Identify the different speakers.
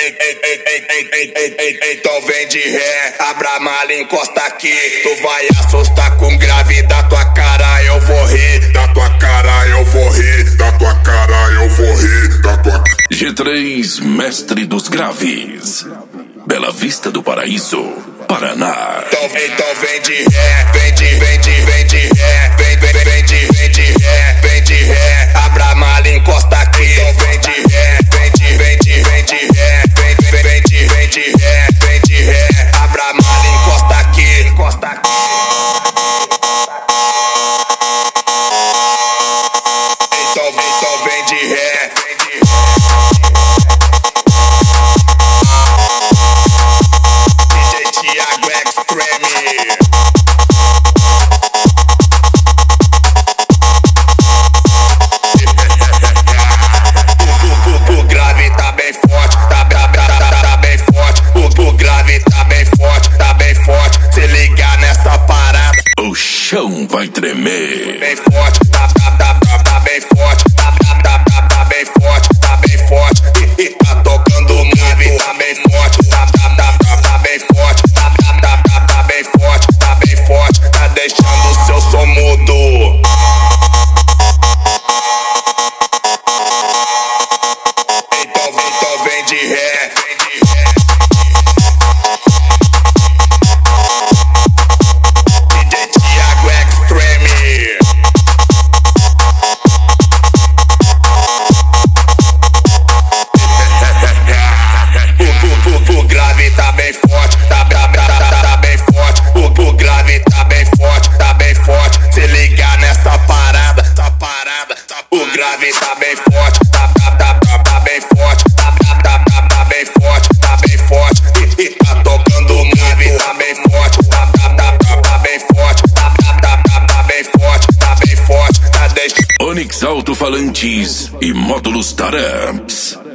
Speaker 1: Então vem de ré, abra a mala, encosta aqui. Tu vai assustar com grave, da tua cara eu vou rir. Da tua cara eu vou rir, da tua cara eu vou rir, da tua...
Speaker 2: G3, mestre dos graves, Bela Vista do Paraíso, Paraná.
Speaker 1: Então vem de ré, vem de ré, vem de ré, abra a mala, encosta aqui. Então vem de ré, vem de ré, vem de ré, abra a mala, encosta aqui, encosta aqui. Então vem de ré, vem de ré.
Speaker 2: O chão vai tremer.
Speaker 1: Bem forte, tá bem forte, tá bem forte, tá bem forte. E tá tocando grave, tá bem forte, tá bem forte, tá bem forte, tá bem forte, tá deixando o seu som mudo. Então vem de ré, vem de ré. O grave tá bem forte, tá bem forte. O grave tá bem forte, tá bem forte. Se ligar nessa parada, o grave tá bem forte, tá bem forte, tá bem forte, tá bem forte. E tá tocando o grave, tá bem forte, tá bem forte, tá bem forte, tá bem forte, tá deixando.
Speaker 2: Onix Alto-Falantes e Módulos Taramps.